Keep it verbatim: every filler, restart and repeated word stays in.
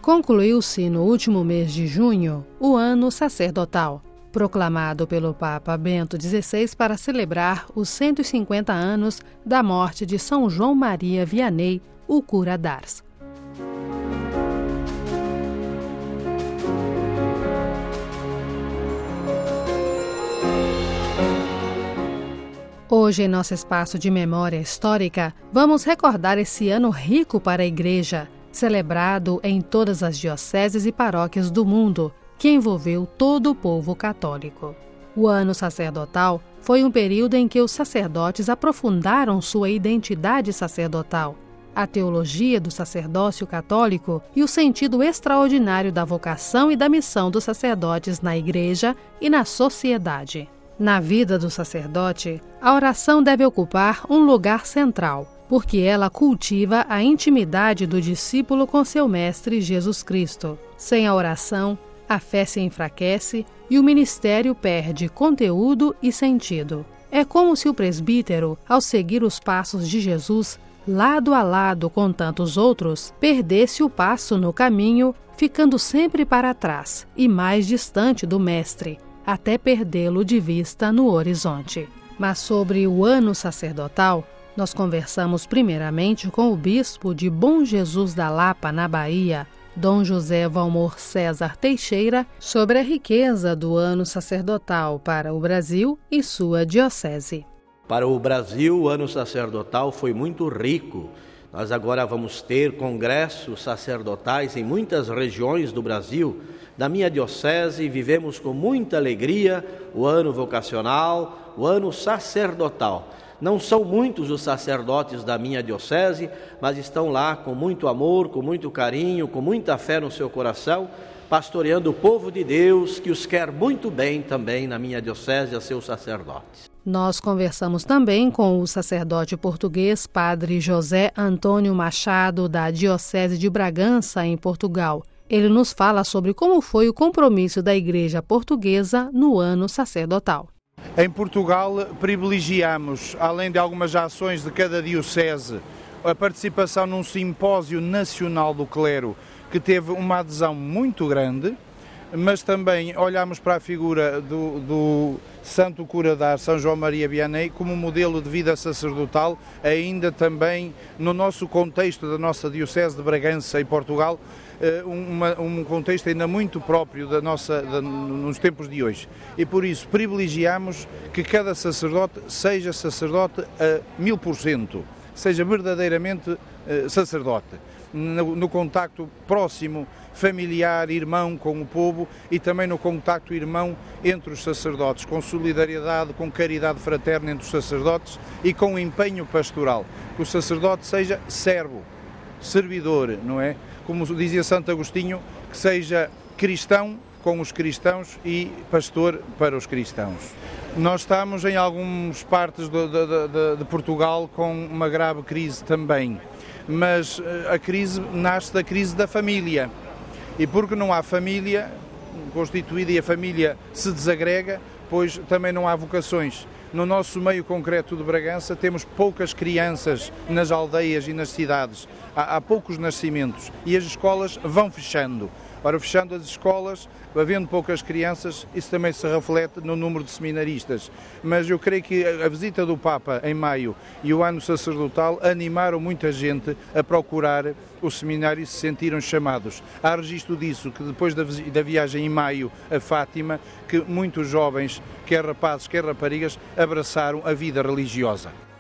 Concluiu-se no último mês de junho o ano sacerdotal, proclamado pelo Papa Bento dezesseis para celebrar os cento e cinquenta anos da morte de São João Maria Vianney, o cura d'Ars. Hoje, em nosso espaço de memória histórica, vamos recordar esse ano rico para a Igreja, celebrado em todas as dioceses e paróquias do mundo, que envolveu todo o povo católico. O ano sacerdotal foi um período em que os sacerdotes aprofundaram sua identidade sacerdotal, a teologia do sacerdócio católico e o sentido extraordinário da vocação e da missão dos sacerdotes na Igreja e na sociedade. Na vida do sacerdote, a oração deve ocupar um lugar central, porque ela cultiva a intimidade do discípulo com seu mestre Jesus Cristo. Sem a oração, a fé se enfraquece e o ministério perde conteúdo e sentido. É como se o presbítero, ao seguir os passos de Jesus, lado a lado com tantos outros, perdesse o passo no caminho, ficando sempre para trás e mais distante do mestre, até perdê-lo de vista no horizonte. Mas sobre o ano sacerdotal, nós conversamos primeiramente com o bispo de Bom Jesus da Lapa, na Bahia, Dom José Valmor César Teixeira, sobre a riqueza do ano sacerdotal para o Brasil e sua diocese. Para o Brasil, o ano sacerdotal foi muito rico. Nós agora vamos ter congressos sacerdotais em muitas regiões do Brasil. Da minha diocese, vivemos com muita alegria o ano vocacional, o ano sacerdotal. Não são muitos os sacerdotes da minha diocese, mas estão lá com muito amor, com muito carinho, com muita fé no seu coração, pastoreando o povo de Deus, que os quer muito bem também na minha diocese, a seus sacerdotes. Nós conversamos também com o sacerdote português Padre José Antônio Machado, da Diocese de Bragança, em Portugal. Ele nos fala sobre como foi o compromisso da Igreja Portuguesa no ano sacerdotal. Em Portugal, privilegiamos, além de algumas ações de cada diocese, a participação num simpósio nacional do clero, que teve uma adesão muito grande, mas também olhamos para a figura do, do Santo Cura d'Ars, São João Maria Vianney, como modelo de vida sacerdotal, ainda também no nosso contexto da nossa Diocese de Bragança e Portugal, uma, um contexto ainda muito próprio da nossa, da, nos tempos de hoje. E por isso privilegiamos que cada sacerdote seja sacerdote a mil por cento, seja verdadeiramente eh, sacerdote, no, no contacto próximo, familiar, irmão com o povo e também no contacto irmão entre os sacerdotes, com solidariedade, com caridade fraterna entre os sacerdotes e com empenho pastoral. Que o sacerdote seja servo, servidor, não é? Como dizia Santo Agostinho, que seja cristão com os cristãos e pastor para os cristãos. Nós estamos em algumas partes de, de, de, de Portugal com uma grave crise também, mas a crise nasce da crise da família. E porque não há família constituída e a família se desagrega, pois também não há vocações. No nosso meio concreto de Bragança temos poucas crianças nas aldeias e nas cidades, há, há poucos nascimentos e as escolas vão fechando. Ora, fechando as escolas, havendo poucas crianças, isso também se reflete no número de seminaristas. Mas eu creio que a visita do Papa em maio e o ano sacerdotal animaram muita gente a procurar o seminário e se sentiram chamados. Há registro disso, que depois da, da viagem em maio a Fátima, que muitos jovens, quer rapazes, quer raparigas, abraçaram a vida religiosa.